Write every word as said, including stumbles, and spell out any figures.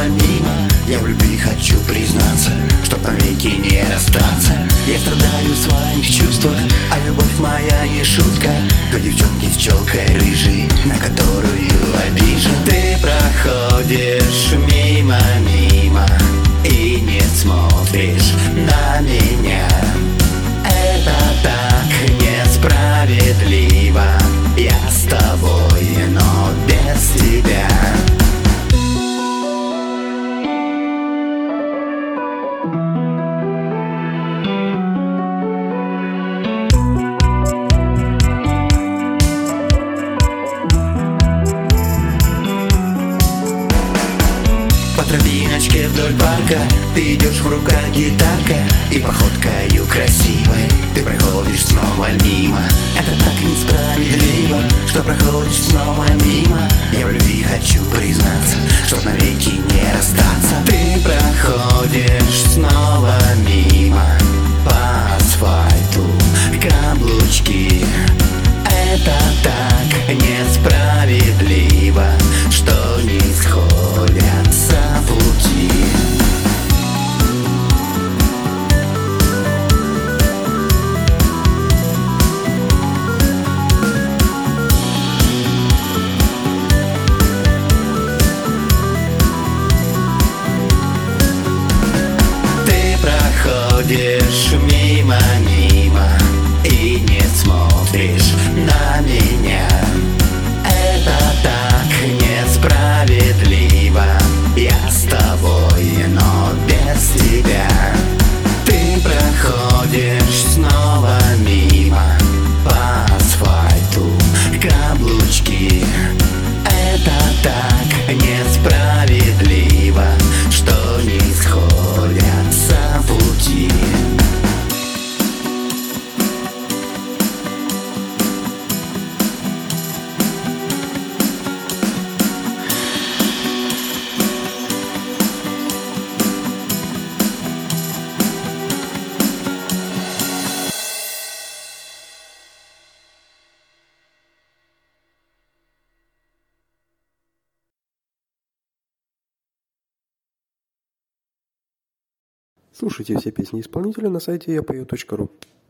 снова мимо. Я в любви хочу признаться, чтоб навеки не расстаться. Я страдаю в своих чувствах, а любовь моя не шутка. До девчонки с челкой рыжей, на которую обижен. Ты проходишь мимо, мимо и не смотришь на меня. Это так несправедливо. Я с тобой, но без тебя. По тропиночке вдоль парка ты идешь, в руках гитарка, и походкою красивой ты проходишь снова мимо. Это так несправедливо, что проходишь снова мимо. Я в любви хочу признаться, чтоб навеки не расстаться. Ты проходишь снова мимо по асфальту каблучки. Это так несправедливо, что не сходятся пути. Ты проходишь мимо, мимо и не смотришь на меня. Это так несправедливо. Я с тобой, но без тебя. Ты проходишь снова мимо по асфальту каблучки. Это так несправедливо, что не сходятся пути. Слушайте все песни исполнителя на сайте я пою точка ру.